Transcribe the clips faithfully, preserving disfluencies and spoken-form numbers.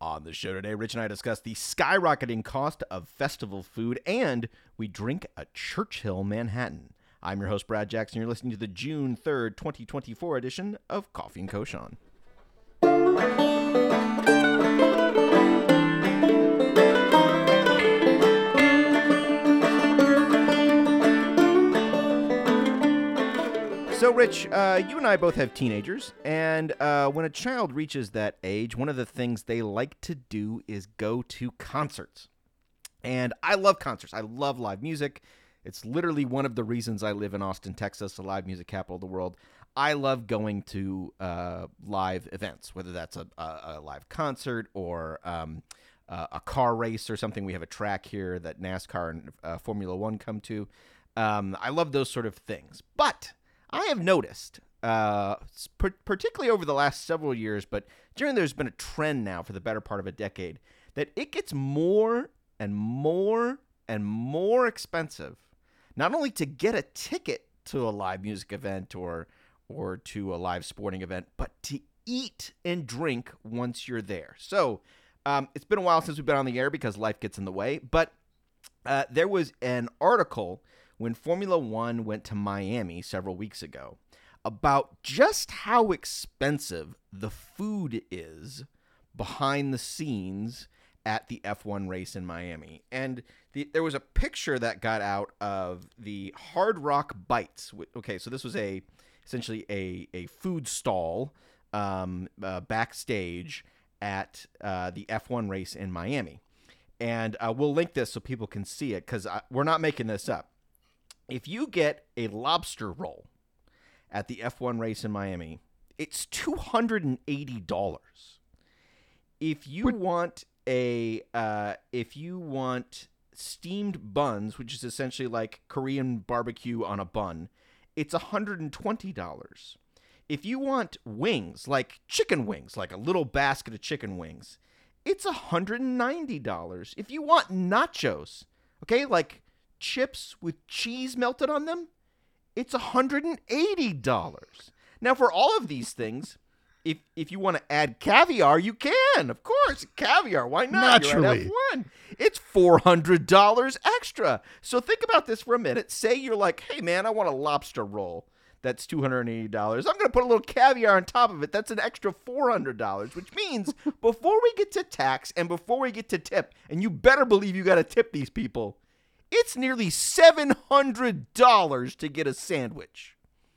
On the show today, Rich and I discuss the skyrocketing cost of festival food, and we drink a Churchill Manhattan. I'm your host, Brad Jackson. You're listening to the June third, twenty twenty-four edition of Coffee and Koshan. So, Rich, uh, you and I both have teenagers, and uh, when a child reaches that age, one of the things they like to do is go to concerts. And I love concerts. I love live music. It's literally one of the reasons I live in Austin, Texas, the live music capital of the world. I love going to uh, live events, whether that's a, a, a live concert or um, uh, a car race or something. We have a track here that NASCAR and uh, Formula One come to. Um, I love those sort of things. But I have noticed, uh, particularly over the last several years, but generally there's been a trend now for the better part of a decade, that it gets more and more and more expensive, not only to get a ticket to a live music event or or to a live sporting event, but to eat and drink once you're there. So um, it's been a while since we've been on the air because life gets in the way, but uh, there was an article when Formula One went to Miami several weeks ago about just how expensive the food is behind the scenes at the F one race in Miami. And the, there was a picture that got out of the Hard Rock Bites. Okay, so this was a essentially a, a food stall um, uh, backstage at uh, the F one race in Miami. And uh, we'll link this so people can see it because we're not making this up. If you get a lobster roll at the F one race in Miami, it's two hundred eighty dollars. If you what? want a, uh, if you want steamed buns, which is essentially like Korean barbecue on a bun, it's one hundred twenty dollars. If you want wings, like chicken wings, like a little basket of chicken wings, it's one hundred ninety dollars. If you want nachos, okay, like chips with cheese melted on them, it's one hundred eighty dollars. Now, for all of these things, if if you want to add caviar, you can. Of course, caviar. Why not? Naturally. You're at F one. It's four hundred dollars extra. So think about this for a minute. Say you're like, hey, man, I want a lobster roll. That's two hundred eighty dollars. I'm going to put a little caviar on top of it. That's an extra four hundred dollars, which means before we get to tax and before we get to tip, and you better believe you got to tip these people, it's nearly seven hundred dollars to get a sandwich.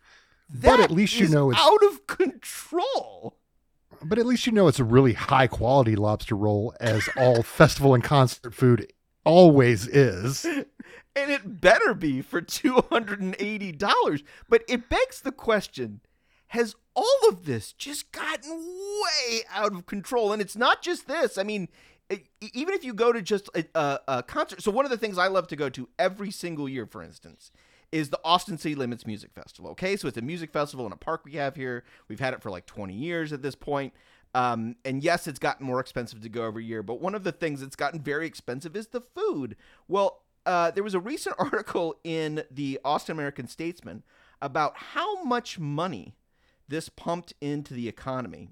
That but at least you know it's out of control. But at least you know it's a really high quality lobster roll, as all festival and concert food always is. And it better be for two hundred eighty dollars. But it begs the question, has all of this just gotten way out of control? And it's not just this. I mean, even if you go to just a, a, a concert. So one of the things I love to go to every single year, for instance, is the Austin City Limits Music Festival. Okay, so it's a music festival in a park we have here. We've had it for like twenty years at this point. Um, and yes, it's gotten more expensive to go every year. But one of the things that's gotten very expensive is the food. Well, uh, there was a recent article in the Austin American-Statesman about how much money this pumped into the economy.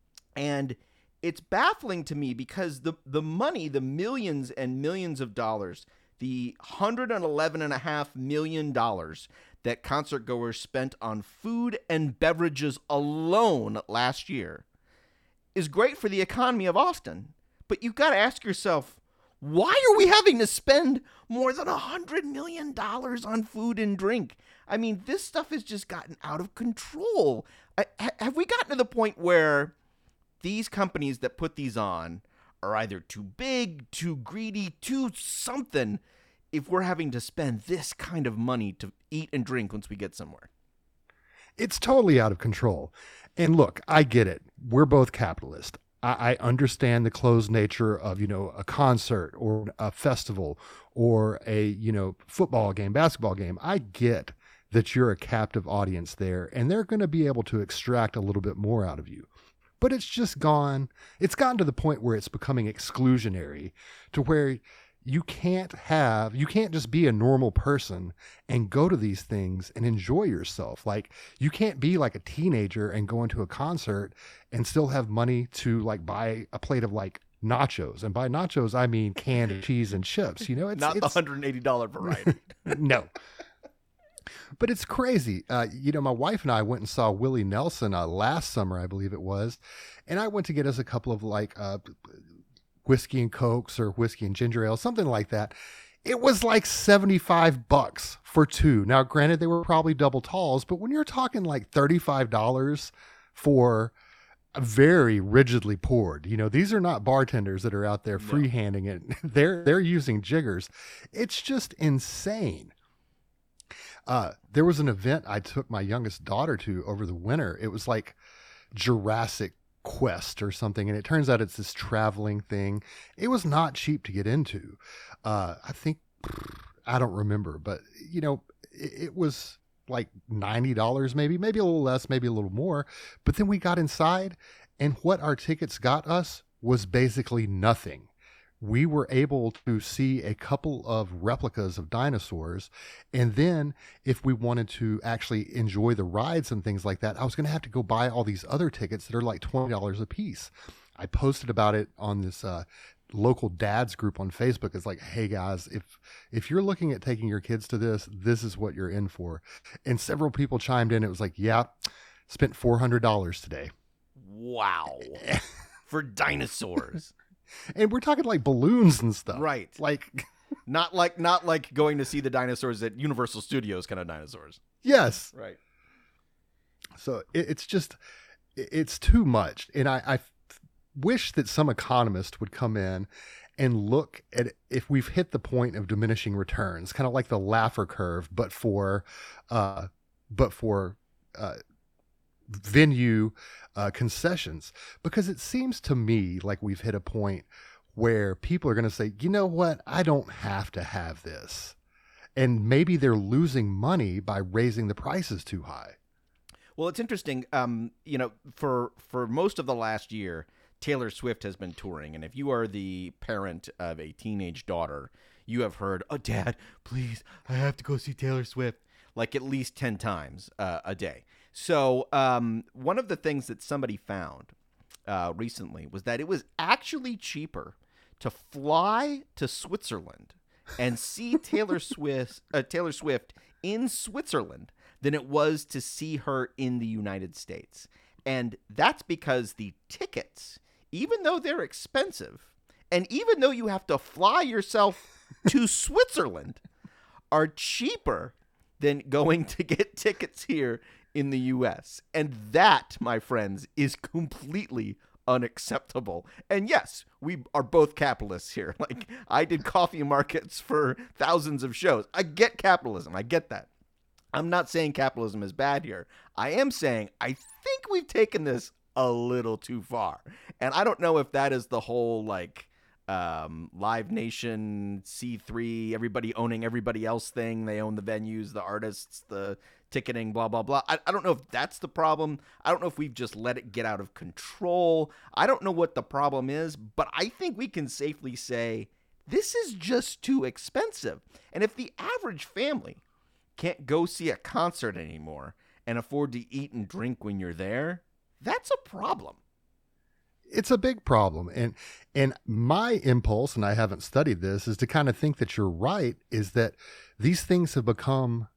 And it's baffling to me because the, the money, the millions and millions of dollars, the one hundred eleven point five million dollars that concert goers spent on food and beverages alone last year is great for the economy of Austin. But you've got to ask yourself, why are we having to spend more than one hundred million dollars on food and drink? I mean, this stuff has just gotten out of control. I, have we gotten to the point where these companies that put these on are either too big, too greedy, too something, if we're having to spend this kind of money to eat and drink once we get somewhere? It's totally out of control. And look, I get it. We're both capitalist. I, I understand the closed nature of, you know, a concert or a festival or a, you know, football game, basketball game. I get that you're a captive audience there and they're going to be able to extract a little bit more out of you. But it's just gone. It's gotten to the point where it's becoming exclusionary, to where you can't have, you can't just be a normal person and go to these things and enjoy yourself. Like, you can't be like a teenager and go into a concert and still have money to like buy a plate of like nachos. And by nachos, I mean canned cheese and chips. You know, it's not the it's, one hundred eighty dollars variety. no. But it's crazy. Uh, you know, my wife and I went and saw Willie Nelson uh, last summer, I believe it was. And I went to get us a couple of like uh, whiskey and Cokes or whiskey and ginger ale, something like that. It was like seventy-five bucks for two. Now, granted, they were probably double talls, but when you're talking like thirty-five dollars for a very rigidly poured, you know, these are not bartenders that are out there freehanding it. They're, they're using jiggers. It's just insane. Uh, there was an event I took my youngest daughter to over the winter. It was like Jurassic Quest or something, and it turns out it's this traveling thing. It was not cheap to get into. Uh, I think, I don't remember, but you know, it, it was like ninety dollars maybe, maybe a little less, maybe a little more. But then we got inside, and what our tickets got us was basically nothing. We were able to see a couple of replicas of dinosaurs. And then if we wanted to actually enjoy the rides and things like that, I was going to have to go buy all these other tickets that are like twenty dollars a piece. I posted about it on this uh, local dads group on Facebook. It's like, hey guys, if, if you're looking at taking your kids to this, this is what you're in for. And several people chimed in. It was like, yeah, spent four hundred dollars today. Wow. For dinosaurs. And we're talking like balloons and stuff. Right. Like not like not like going to see the dinosaurs at Universal Studios kind of dinosaurs. Yes. Right. So it, it's just it's too much. And I, I wish that some economist would come in and look at if we've hit the point of diminishing returns, kind of like the Laffer curve, but for uh but for uh venue uh, concessions, because it seems to me like we've hit a point where people are going to say, you know what, I don't have to have this. And maybe they're losing money by raising the prices too high. Well, it's interesting. Um, you know, for for most of the last year, Taylor Swift has been touring. And if you are the parent of a teenage daughter, you have heard, oh, Dad, please, I have to go see Taylor Swift, like at least ten times uh, a day. So um, one of the things that somebody found uh, recently was that it was actually cheaper to fly to Switzerland and see Taylor Swift, uh, Taylor Swift in Switzerland than it was to see her in the United States. And that's because the tickets, even though they're expensive, and even though you have to fly yourself to Switzerland, are cheaper than going to get tickets here in the U S. And that, my friends, is completely unacceptable. And yes, we are both capitalists here. Like, I did coffee markets for thousands of shows. I get capitalism. I get that. I'm not saying capitalism is bad here. I am saying I think we've taken this a little too far. And I don't know if that is the whole, like, um, Live Nation, C three, everybody owning everybody else thing. They own the venues, the artists, the ticketing, blah, blah, blah. I, I don't know if that's the problem. I don't know if we've just let it get out of control. I don't know what the problem is, but I think we can safely say this is just too expensive. And if the average family can't go see a concert anymore and afford to eat and drink when you're there, that's a problem. It's a big problem. And and my impulse, and I haven't studied this, is to kind of think that you're right, is that these things have become,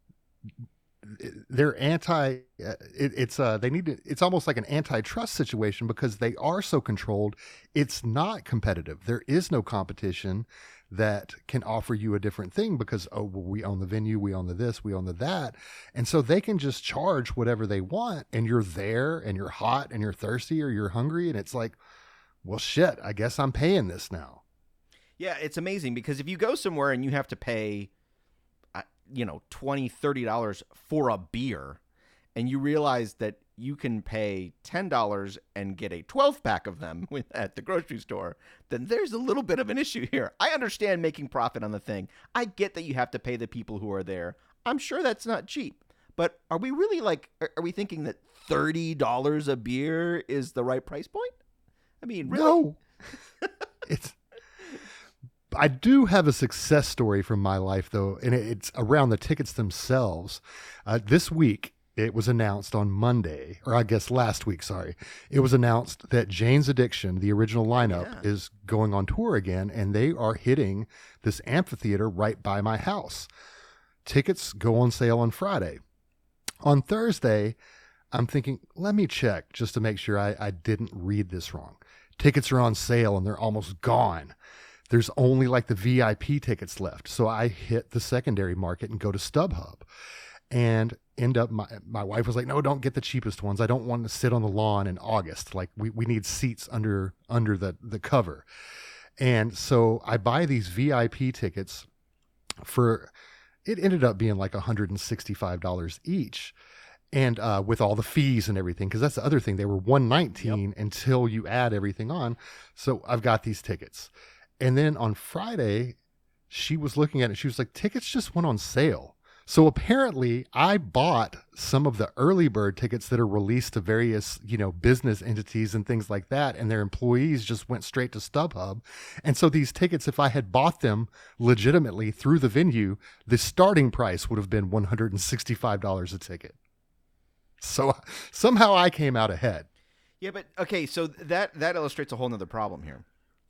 they're anti, it, it's uh they need to, it's almost like an antitrust situation because they are so controlled. It's not competitive. There is no competition that can offer you a different thing because, oh, well, we own the venue, we own the this, we own the that. And so they can just charge whatever they want, and you're there and you're hot and you're thirsty or you're hungry. And it's like, well, shit, I guess I'm paying this now. Yeah, it's amazing because if you go somewhere and you have to pay, uh, you know, twenty dollars, thirty dollars for a beer, and you realize that you can pay ten dollars and get a twelve pack of them with, at the grocery store, then there's a little bit of an issue here. I understand making profit on the thing. I get that you have to pay the people who are there. I'm sure that's not cheap. But are we really like, are, are we thinking that thirty dollars a beer is the right price point? I mean, really? No. It's, I do have a success story from my life, though, and it's around the tickets themselves. Uh, this week, it was announced on Monday, or I guess last week, sorry. It was announced that Jane's Addiction, the original lineup, Yeah. is going on tour again, and they are hitting this amphitheater right by my house. Tickets go on sale on Friday. On Thursday, I'm thinking, let me check just to make sure I, I didn't read this wrong. Tickets are on sale and they're almost gone. There's only like the V I P tickets left. So I hit the secondary market and go to StubHub and end up, my, my wife was like, no, don't get the cheapest ones. I don't want to sit on the lawn in August. Like we, we need seats under, under the, the cover. And so I buy these V I P tickets for, it ended up being like one hundred sixty-five dollars each. And uh, with all the fees and everything, because that's the other thing, they were one hundred nineteen dollars yep. until you add everything on. So I've got these tickets. And then on Friday, she was looking at it. She was like, tickets just went on sale. So apparently I bought some of the early bird tickets that are released to various, you know, business entities and things like that. And their employees just went straight to StubHub. And so these tickets, if I had bought them legitimately through the venue, the starting price would have been one hundred sixty-five dollars a ticket. So somehow I came out ahead. Yeah, but okay, so that that illustrates a whole nother problem here.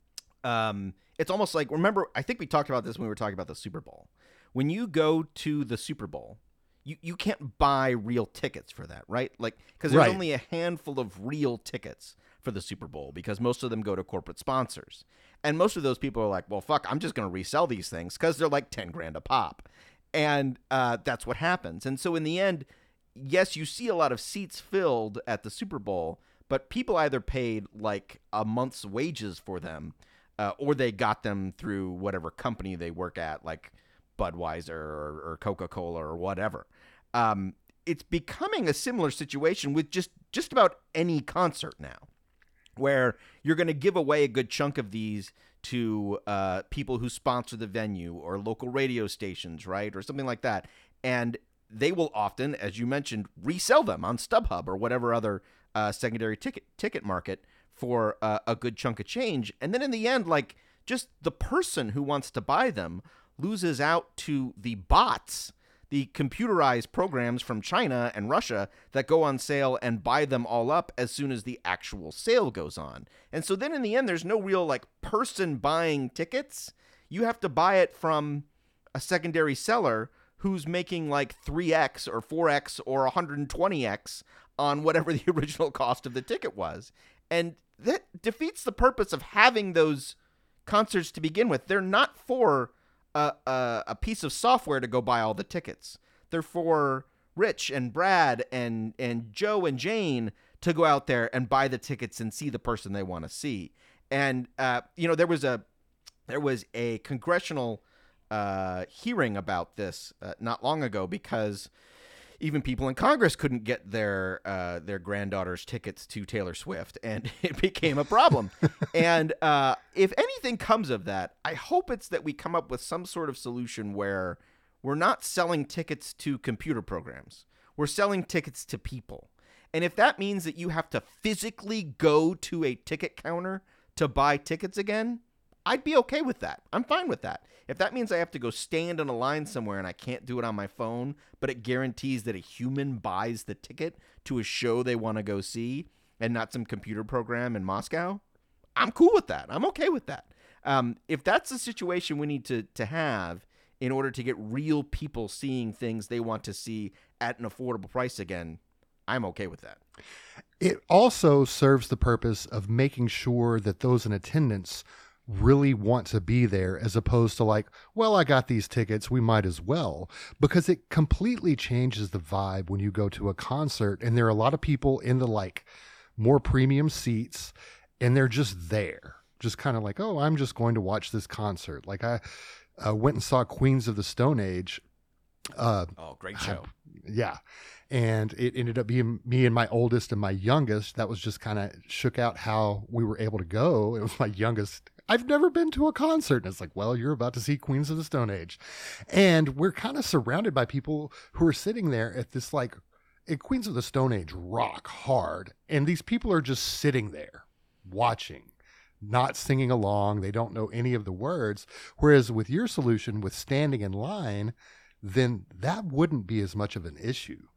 Um, it's almost like, remember, I think we talked about this when we were talking about the Super Bowl. When you go to the Super Bowl, you, you can't buy real tickets for that, right? Like, because there's Right. only a handful of real tickets for the Super Bowl because most of them go to corporate sponsors. And most of those people are like, well, fuck, I'm just going to resell these things because they're like ten grand a pop. And uh, that's what happens. And so in the end, yes, you see a lot of seats filled at the Super Bowl, but people either paid like a month's wages for them, uh, or they got them through whatever company they work at, like Budweiser or, or Coca-Cola or whatever. Um, it's becoming a similar situation with just, just about any concert now, where you're going to give away a good chunk of these to uh, people who sponsor the venue or local radio stations, right, or something like that. And they will often, as you mentioned, resell them on StubHub or whatever other uh, secondary ticket ticket market for uh, a good chunk of change. And then in the end, like, just the person who wants to buy them loses out to the bots, the computerized programs from China and Russia that go on sale and buy them all up as soon as the actual sale goes on. And so then in the end, there's no real like person buying tickets. You have to buy it from a secondary seller who's making like three X or four X or one hundred twenty X on whatever the original cost of the ticket was. And that defeats the purpose of having those concerts to begin with. They're not for a, a, a piece of software to go buy all the tickets. They're for Rich and Brad and, and Joe and Jane to go out there and buy the tickets and see the person they want to see. And, uh, you know, there was a, there was a congressional Uh, hearing about this uh, not long ago because even people in Congress couldn't get their uh, their granddaughter's tickets to Taylor Swift, and it became a problem. And uh, if anything comes of that, I hope it's that we come up with some sort of solution where we're not selling tickets to computer programs. We're selling tickets to people. And if that means that you have to physically go to a ticket counter to buy tickets again, I'd be okay with that. I'm fine with that. If that means I have to go stand in a line somewhere and I can't do it on my phone, but it guarantees that a human buys the ticket to a show they want to go see and not some computer program in Moscow, I'm cool with that. I'm okay with that. Um, if that's the situation we need to, to have in order to get real people seeing things they want to see at an affordable price again, I'm okay with that. It also serves the purpose of making sure that those in attendance really want to be there, as opposed to like, well, I got these tickets, we might as well, because it completely changes the vibe when you go to a concert and there are a lot of people in the like more premium seats and they're just there, just kind of like, oh, I'm just going to watch this concert. Like I uh, went and saw Queens of the Stone Age. Uh, oh, great show. Yeah. And it ended up being me and my oldest and my youngest. That was just kind of shook out how we were able to go. It was my youngest. I've never been to a concert. And it's like, well, you're about to see Queens of the Stone Age. And we're kind of surrounded by people who are sitting there at this, like, at Queens of the Stone Age rock hard. And these people are just sitting there watching, not singing along. They don't know any of the words. Whereas with your solution, with standing in line, then that wouldn't be as much of an issue.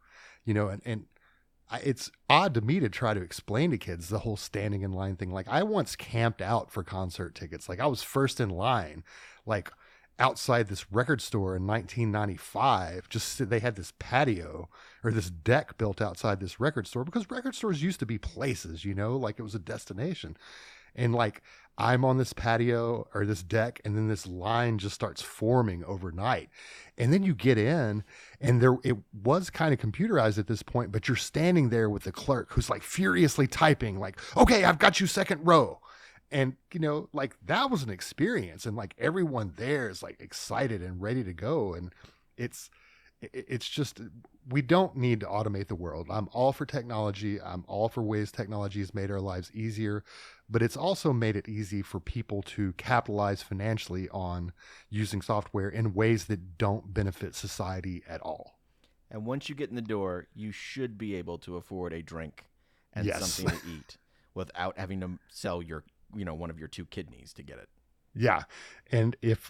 you know, and, and I, it's odd to me to try to explain to kids the whole standing in line thing. Like I once camped out for concert tickets. Like I was first in line, like outside this record store in nineteen ninety-five. Just they had this patio or this deck built outside this record store because record stores used to be places, you know, like it was a destination. And like I'm on this patio or this deck, and then this line just starts forming overnight. And then you get in, and there it was kind of computerized at this point, but you're standing there with the clerk who's like furiously typing, like, okay, I've got you second row. And, you know, like that was an experience. And like everyone there is like excited and ready to go. And it's, it's just, we don't need to automate the world. I'm all for technology. I'm all for ways technology has made our lives easier, but it's also made it easy for people to capitalize financially on using software in ways that don't benefit society at all. And once you get in the door, you should be able to afford a drink and Yes. something to eat without having to sell your, you know, one of your two kidneys to get it. Yeah. And if,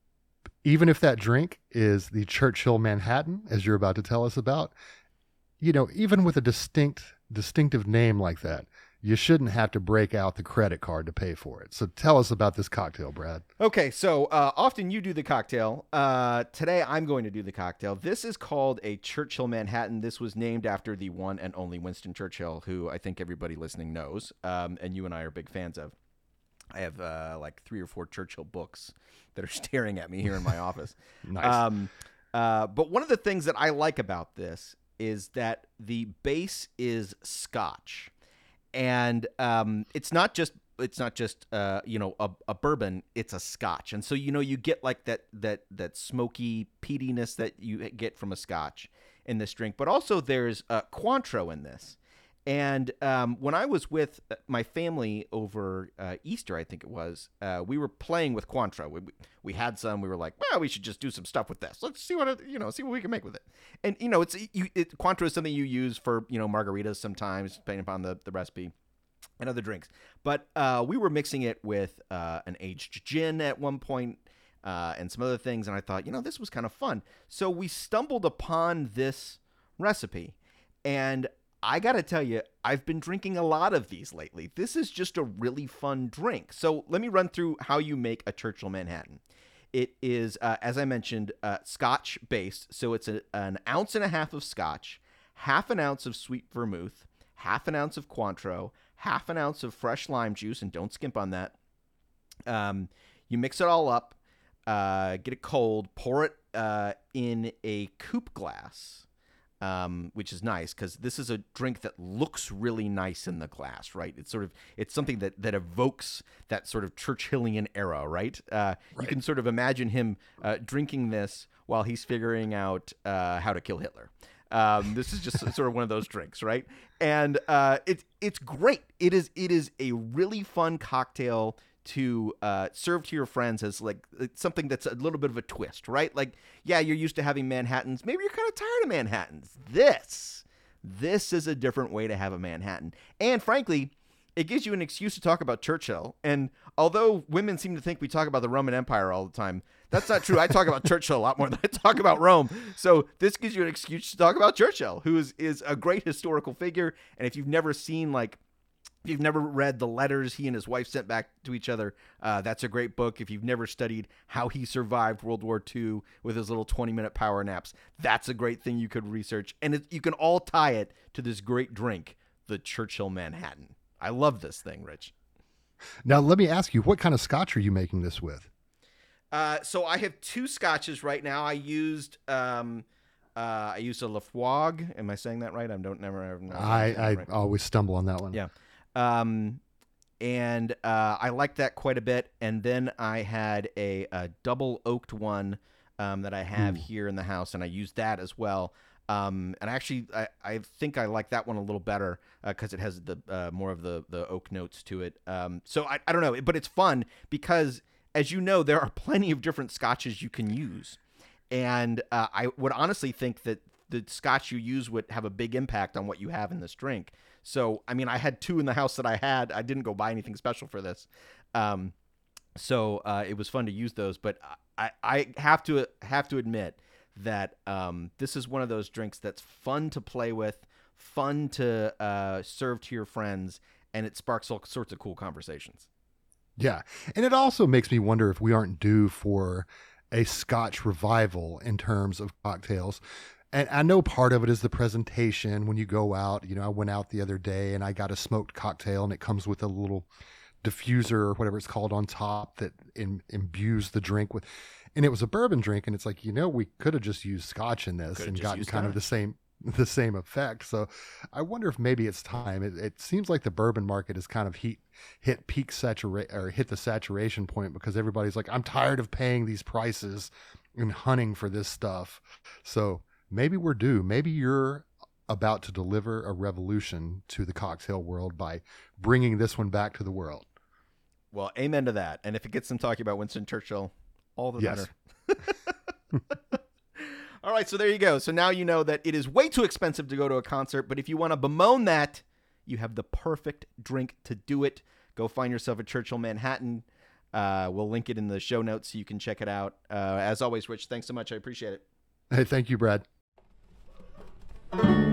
even if that drink is the Churchill Manhattan, as you're about to tell us about, you know, even with a distinct, distinctive name like that, you shouldn't have to break out the credit card to pay for it. So tell us about this cocktail, Brad. Okay, so uh, often you do the cocktail. Uh, today I'm going to do the cocktail. This is called a Churchill Manhattan. This was named after the one and only Winston Churchill, who I think everybody listening knows, um, and you and I are big fans of. I have uh, like three or four Churchill books that are staring at me here in my office. Nice. Um, uh, but one of the things that I like about this is that the base is Scotch, and um, it's not just it's not just uh, you know a, a bourbon. It's a Scotch, and so you know you get like that that that smoky peatiness that you get from a Scotch in this drink, but also there's uh, Cointreau in this. And um, when I was with my family over uh, Easter, I think it was, uh, we were playing with Cointreau. We, we had some. We were like, well, we should just do some stuff with this. Let's see what it, you know, see what we can make with it. And you know, it's you, it, Cointreau is something you use for you know margaritas sometimes, depending upon the, the recipe, and other drinks. But uh, we were mixing it with uh, an aged gin at one point, uh, and some other things. And I thought, you know, this was kind of fun. So we stumbled upon this recipe, and I got to tell you, I've been drinking a lot of these lately. This is just a really fun drink. So let me run through how you make a Churchill Manhattan. It is, uh, as I mentioned, uh, Scotch based. So it's a, an ounce and a half of Scotch, half an ounce of sweet vermouth, half an ounce of Cointreau, half an ounce of fresh lime juice, and don't skimp on that. Um, you mix it all up, uh, get it cold, pour it uh, in a coupe glass. Um, which is nice because this is a drink that looks really nice in the glass, right? It's sort of it's something that that evokes that sort of Churchillian era, right? Uh, Right. You can sort of imagine him uh, drinking this while he's figuring out uh, how to kill Hitler. Um, this is just sort of one of those drinks, right? And uh, it's it's great. It is it is a really fun cocktail to uh, serve to your friends as like it's something that's a little bit of a twist, right? Like, yeah, you're used to having Manhattans. Maybe you're kind of tired of Manhattans. This, this is a different way to have a Manhattan. And frankly, it gives you an excuse to talk about Churchill. And although women seem to think we talk about the Roman Empire all the time, that's not true. I talk about Churchill a lot more than I talk about Rome. So this gives you an excuse to talk about Churchill, who is, is a great historical figure. And if you've never seen like If you've never read the letters he and his wife sent back to each other, uh, that's a great book. If you've never studied how he survived World War Two with his little twenty-minute power naps, that's a great thing you could research. And it, you can all tie it to this great drink, the Churchill Manhattan. I love this thing, Rich. Now, let me ask you, what kind of scotch are you making this with? Uh, so I have two scotches right now. I used um, uh, I used a Laphroaig. Am I saying that right? I don't never. never know I, I right. always stumble on that one. Yeah. Um, and uh, I liked that quite a bit. And then I had a, a double oaked one um, that I have Ooh. here in the house, and I used that as well. Um, and actually, I, I think I like that one a little better because uh, it has the uh, more of the, the oak notes to it. Um, so I, I don't know, but it's fun because, as you know, there are plenty of different scotches you can use. And uh, I would honestly think that the scotch you use would have a big impact on what you have in this drink. So, I mean, I had two in the house that I had. I didn't go buy anything special for this. Um, so uh, it was fun to use those. But I, I have to have to admit that um, this is one of those drinks that's fun to play with, fun to uh, serve to your friends, and it sparks all sorts of cool conversations. Yeah. And it also makes me wonder if we aren't due for a Scotch revival in terms of cocktails. And I know part of it is the presentation when you go out. You know, I went out the other day and I got a smoked cocktail, and it comes with a little diffuser or whatever it's called on top that in, imbues the drink with, and it was a bourbon drink. And it's like, you know, we could have just used Scotch in this Could've and just gotten used kind of the same the same effect. So I wonder if maybe it's time. It, it seems like the bourbon market has kind of heat, hit peak saturate or hit the saturation point, because everybody's like, I'm tired of paying these prices and hunting for this stuff. So maybe we're due. Maybe you're about to deliver a revolution to the cocktail world by bringing this one back to the world. Well, amen to that. And if it gets them talking about Winston Churchill, all the Yes. better. All right, so there you go. So now you know that it is way too expensive to go to a concert, but if you want to bemoan that, you have the perfect drink to do it. Go find yourself a Churchill Manhattan. Uh, we'll link it in the show notes so you can check it out. Uh, as always, Rich, thanks so much. I appreciate it. Hey, thank you, Brad.